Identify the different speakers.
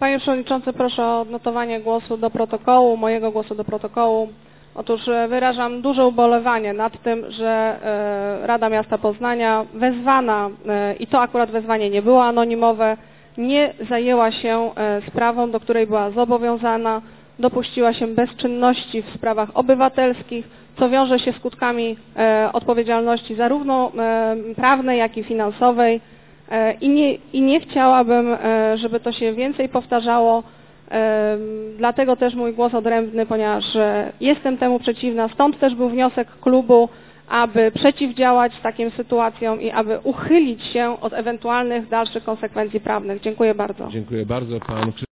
Speaker 1: Panie Przewodniczący, proszę o odnotowanie głosu do protokołu, mojego głosu do protokołu. Otóż wyrażam duże ubolewanie nad tym, że Rada Miasta Poznania wezwana, i to akurat wezwanie nie było anonimowe, nie zajęła się sprawą, do której była zobowiązana, dopuściła się bezczynności w sprawach obywatelskich, co wiąże się skutkami odpowiedzialności zarówno prawnej, jak i finansowej. I nie chciałabym, żeby to się więcej powtarzało, dlatego też mój głos odrębny, ponieważ jestem temu przeciwna, stąd też był wniosek klubu, aby przeciwdziałać takim sytuacjom i aby uchylić się od ewentualnych dalszych konsekwencji prawnych. Dziękuję bardzo.
Speaker 2: Dziękuję bardzo. Pan